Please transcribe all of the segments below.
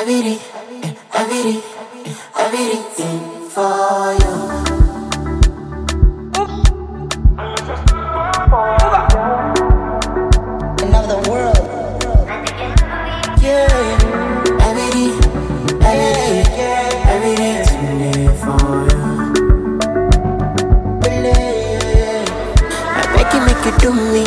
everything, everything, everything for you. Another world, yeah. Everything, everything for you. I beg you, make you do me.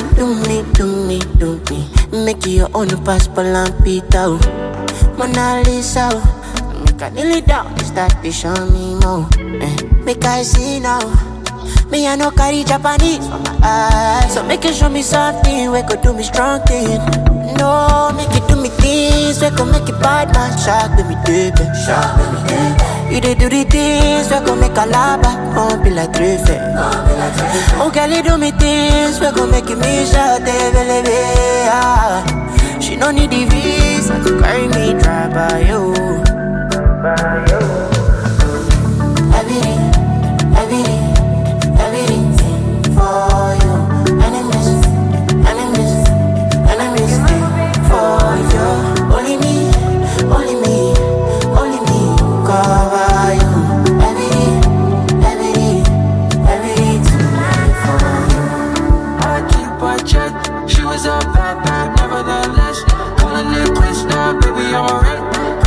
Make you your own passport and Peter. Mona Lisa, make I kneel it down, start to show me more. Make I see now. Me I no carry Japanese for my eyes, so make you show me something we could do me strong thing. No, make you do me things we could make it bad man shock with me baby. You dey do the things we could make a lava won't be like Trefe. Oh girl, you do me things we could make me shout baby. She no need the visa to carry me drive by you. Everything for you. Enemies for you. Only me cover you. Everything for you. I keep a check. She was a bad, nevertheless. Calling it quits now, baby, I'm alright.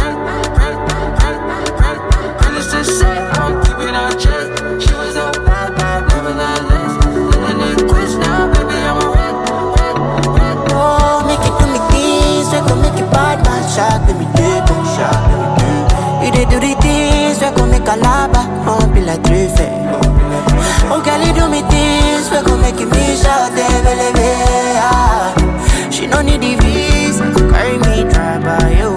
Needless to say, I'm keeping on check. She was a bad, nevertheless. Calling it quits now, baby, I'm alright. Oh, make it do me things, we gon' make it bad man shock with me baby. You dey do the things, we gon' make a lava won't be like Trefe. Oh girl, you do me things, we gon' make me shout baby. She no need the visa to carry me drive by you.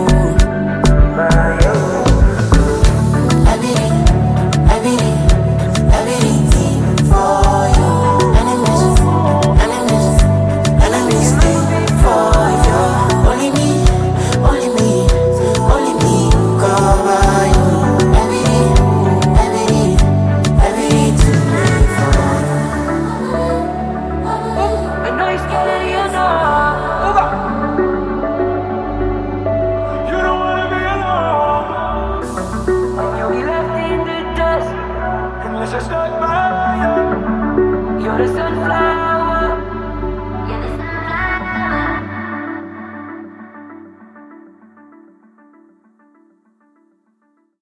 Everything for you. Enemies for you. Only me cover you. Everything for you. I know you're scared, you know. You don't wanna be alone. You'll be left in the dust unless I stuck by you. You're the sun.